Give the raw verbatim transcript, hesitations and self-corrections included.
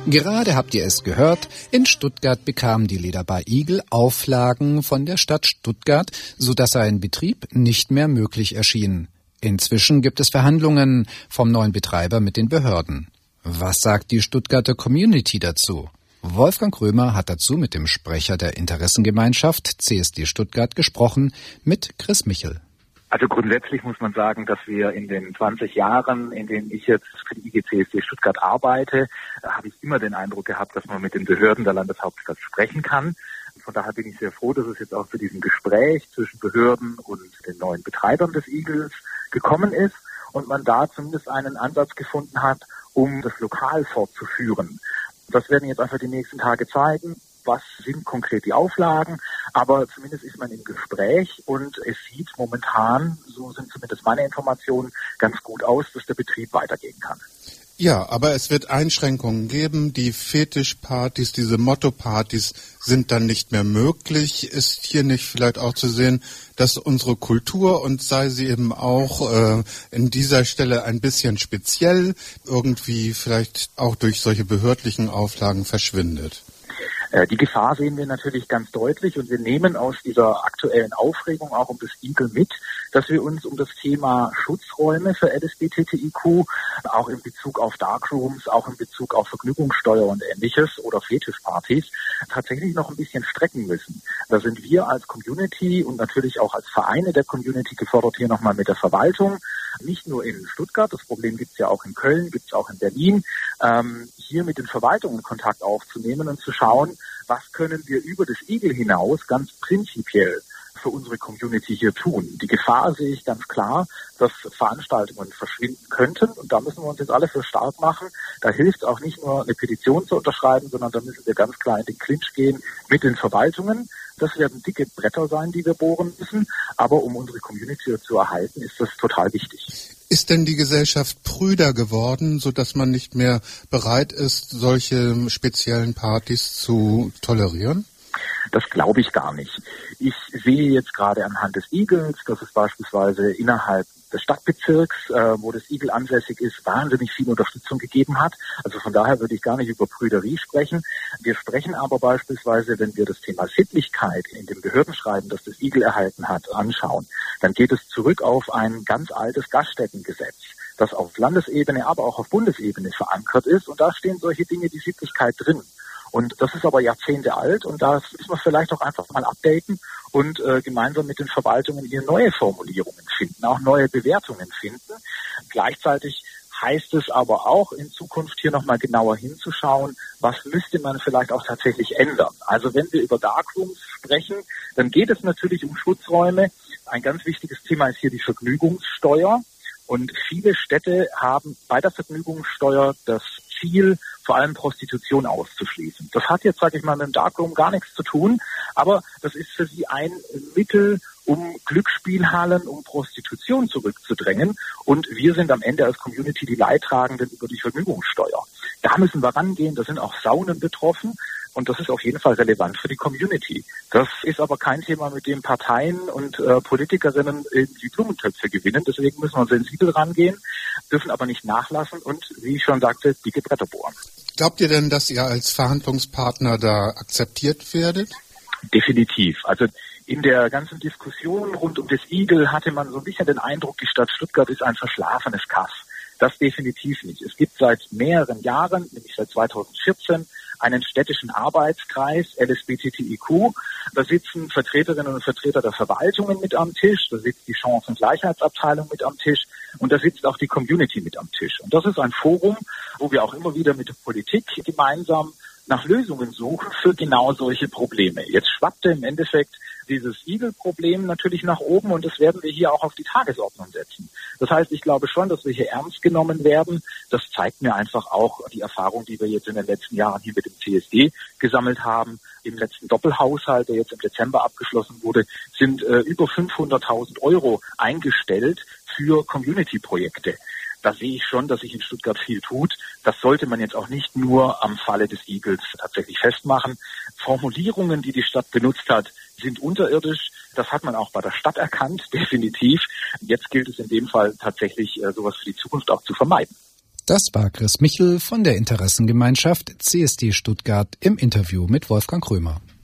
Gerade habt ihr es gehört, in Stuttgart bekam die Lederbar Igel Auflagen von der Stadt Stuttgart, sodass ein Betrieb nicht mehr möglich erschien. Inzwischen gibt es Verhandlungen vom neuen Betreiber mit den Behörden. Was sagt die Stuttgarter Community dazu? Wolfgang Römer hat dazu mit dem Sprecher der Interessengemeinschaft C S D Stuttgart gesprochen, mit Chris Michel. Also grundsätzlich muss man sagen, dass wir in den zwanzig Jahren, in denen ich jetzt für die I G C S D Stuttgart arbeite, habe ich immer den Eindruck gehabt, dass man mit den Behörden der Landeshauptstadt sprechen kann. Von daher bin ich sehr froh, dass es jetzt auch zu diesem Gespräch zwischen Behörden und den neuen Betreibern des Igels gekommen ist und man da zumindest einen Ansatz gefunden hat, um das Lokal fortzuführen. Das werden jetzt einfach die nächsten Tage zeigen. Was sind konkret die Auflagen, aber zumindest ist man im Gespräch und es sieht momentan, so sind zumindest meine Informationen, ganz gut aus, dass der Betrieb weitergehen kann. Ja, aber es wird Einschränkungen geben. Die Fetischpartys, diese Motto-Partys sind dann nicht mehr möglich. Ist hier nicht vielleicht auch zu sehen, dass unsere Kultur, und sei sie eben auch äh, in dieser Stelle ein bisschen speziell, irgendwie vielleicht auch durch solche behördlichen Auflagen verschwindet? Die Gefahr sehen wir natürlich ganz deutlich und wir nehmen aus dieser aktuellen Aufregung auch um das Igel mit, dass wir uns um das Thema Schutzräume für L S B T T I Q, auch in Bezug auf Darkrooms, auch in Bezug auf Vergnügungssteuer und Ähnliches oder Fetischpartys tatsächlich noch ein bisschen strecken müssen. Da sind wir als Community und natürlich auch als Vereine der Community gefordert, hier nochmal mit der Verwaltung, nicht nur in Stuttgart, das Problem gibt es ja auch in Köln, gibt es auch in Berlin, ähm, hier mit den Verwaltungen Kontakt aufzunehmen und zu schauen, was können wir über das Igel hinaus ganz prinzipiell für unsere Community hier tun. Die Gefahr sehe ich ganz klar, dass Veranstaltungen verschwinden könnten und da müssen wir uns jetzt alle für stark machen. Da hilft auch nicht nur eine Petition zu unterschreiben, sondern da müssen wir ganz klar in den Clinch gehen mit den Verwaltungen. Das werden dicke Bretter sein, die wir bohren müssen, aber um unsere Community zu erhalten, ist das total wichtig. Ist denn die Gesellschaft prüder geworden, sodass man nicht mehr bereit ist, solche speziellen Partys zu tolerieren? Das glaube ich gar nicht. Ich sehe jetzt gerade anhand des Igels, dass es beispielsweise innerhalb des Stadtbezirks, äh, wo das Igel ansässig ist, wahnsinnig viel Unterstützung gegeben hat. Also von daher würde ich gar nicht über Prüderie sprechen. Wir sprechen aber beispielsweise, wenn wir das Thema Sittlichkeit in dem Behördenschreiben, das das Igel erhalten hat, anschauen, dann geht es zurück auf ein ganz altes Gaststättengesetz, das auf Landesebene, aber auch auf Bundesebene verankert ist. Und da stehen solche Dinge wie Sittlichkeit drin. Und das ist aber Jahrzehnte alt und da müssen wir vielleicht auch einfach mal updaten und äh, gemeinsam mit den Verwaltungen hier neue Formulierungen finden, auch neue Bewertungen finden. Gleichzeitig heißt es aber auch in Zukunft hier nochmal genauer hinzuschauen, was müsste man vielleicht auch tatsächlich ändern. Also wenn wir über Darkrooms sprechen, dann geht es natürlich um Schutzräume. Ein ganz wichtiges Thema ist hier die Vergnügungssteuer. Und viele Städte haben bei der Vergnügungssteuer das Ziel, vor allem Prostitution auszuschließen. Das hat jetzt, sage ich mal, mit dem Darkroom gar nichts zu tun, aber das ist für sie ein Mittel, um Glücksspielhallen, um Prostitution zurückzudrängen. Und wir sind am Ende als Community die Leidtragenden über die Vergnügungssteuer. Da müssen wir rangehen, da sind auch Saunen betroffen. Und das ist auf jeden Fall relevant für die Community. Das ist aber kein Thema, mit dem Parteien und äh, Politikerinnen die Blumentöpfe gewinnen. Deswegen müssen wir sensibel rangehen, dürfen aber nicht nachlassen und, wie ich schon sagte, dicke Bretter bohren. Glaubt ihr denn, dass ihr als Verhandlungspartner da akzeptiert werdet? Definitiv. Also in der ganzen Diskussion rund um das Igel hatte man so ein bisschen den Eindruck, die Stadt Stuttgart ist ein verschlafenes Kaff. Das definitiv nicht. Es gibt seit mehreren Jahren, nämlich seit zweitausendvierzehn, einen städtischen Arbeitskreis L S B T T I Q. Da sitzen Vertreterinnen und Vertreter der Verwaltungen mit am Tisch, da sitzt die Chancengleichheitsabteilung mit am Tisch und da sitzt auch die Community mit am Tisch. Und das ist ein Forum, wo wir auch immer wieder mit der Politik gemeinsam nach Lösungen suchen für genau solche Probleme. Jetzt schwappte im Endeffekt dieses Igel-Problem natürlich nach oben und das werden wir hier auch auf die Tagesordnung setzen. Das heißt, ich glaube schon, dass wir hier ernst genommen werden. Das zeigt mir einfach auch die Erfahrung, die wir jetzt in den letzten Jahren hier mit dem C S D gesammelt haben. Im letzten Doppelhaushalt, der jetzt im Dezember abgeschlossen wurde, sind äh, über fünfhunderttausend Euro eingestellt für Community-Projekte. Da sehe ich schon, dass sich in Stuttgart viel tut. Das sollte man jetzt auch nicht nur am Falle des Igels tatsächlich festmachen. Formulierungen, die die Stadt benutzt hat, sind unterirdisch. Das hat man auch bei der Stadt erkannt, definitiv. Jetzt gilt es in dem Fall tatsächlich, sowas für die Zukunft auch zu vermeiden. Das war Chris Michel von der Interessengemeinschaft C S D Stuttgart im Interview mit Wolfgang Krömer.